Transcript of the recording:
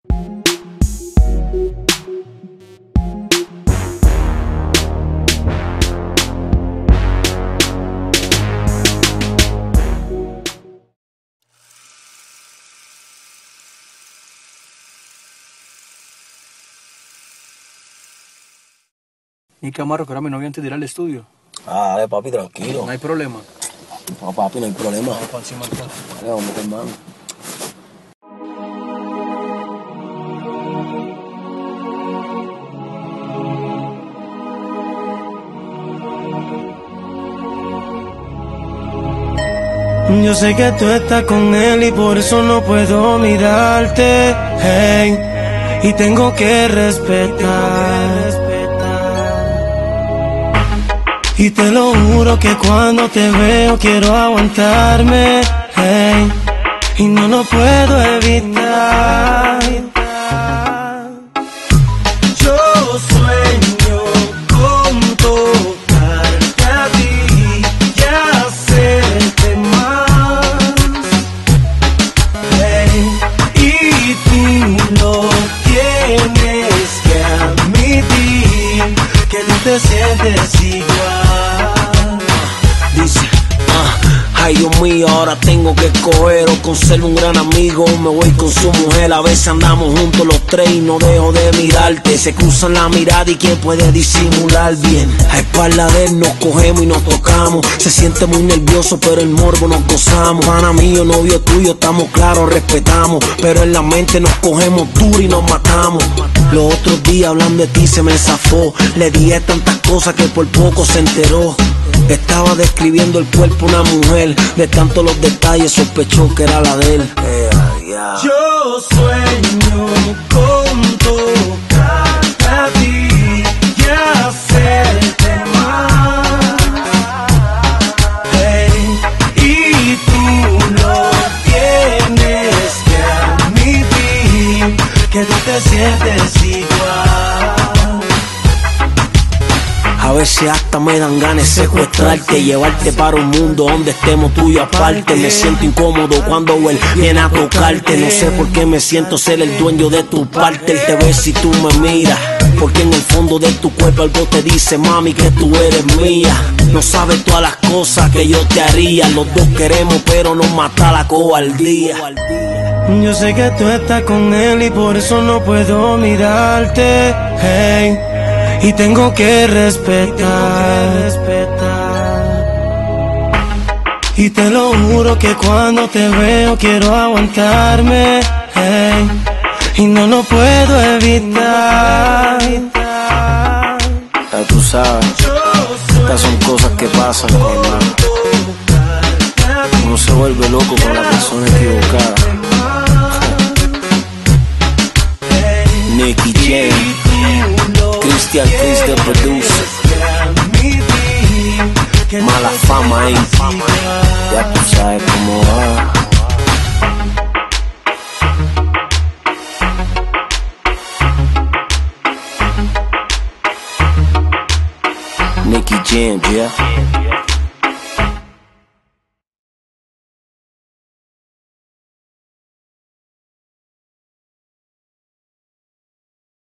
Y Camaro, que ahora mi novia antes de ir al estudio. Ah, dale, papi, tranquilo. No hay problema. No, papi, no hay problema. Vamos para encima entonces. Dale, vamos, hermano. Yo sé que tú estás con él y por eso no puedo mirarte, hey, y tengo que respetar. Y te lo juro que cuando te veo quiero aguantarme, hey, y no lo puedo evitar. Yo sueño con tocarte a ti y hacerte más, hey, y tú lo tienes que admitir, que no te sientes igual. Dice, ay Dios mío, ahora tengo que escoger o conservo un gran amigo o me voy con su mujer. A veces andamos juntos los tres y no dejo de mirarte. Se cruzan la mirada y quién puede disimular bien. A espalda de él nos cogemos y nos tocamos. Se siente muy nervioso pero el morbo nos gozamos. Pana mío, novio tuyo, estamos claros, respetamos, pero en la mente nos cogemos duro y nos matamos. Los otros días hablando de ti se me zafó. Le dije tantas cosas que por poco se enteró. Estaba describiendo el cuerpo de una mujer, de tanto los detalles sospechó que era la de él. Yo sueño con tocarte a ti y hacerte más, hey, y tú lo tienes que admitir, que tú te sientes igual. A veces hasta me dan ganas de secuestrarte, llevarte para un mundo donde estemos tú y yo aparte. Me siento incómodo cuando él viene a tocarte. No sé por qué me siento ser el dueño de tu parte. Él te ve si tú me miras, porque en el fondo de tu cuerpo algo te dice, mami, que tú eres mía. No sabes todas las cosas que yo te haría. Los dos queremos pero nos mata la cobardía. Yo sé que tú estás con él y por eso no puedo mirarte, hey, y tengo que respetar. Y te lo juro que cuando te veo quiero aguantarme, hey, y no lo puedo evitar. Ya tú sabes, estas son cosas que pasan, hermano. Uno se vuelve loco con la persona equivocada. Nicky Jam, Christian Chris the producer, Mala Fama, ya tú sabes cómo va. Nicky Jam, yeah.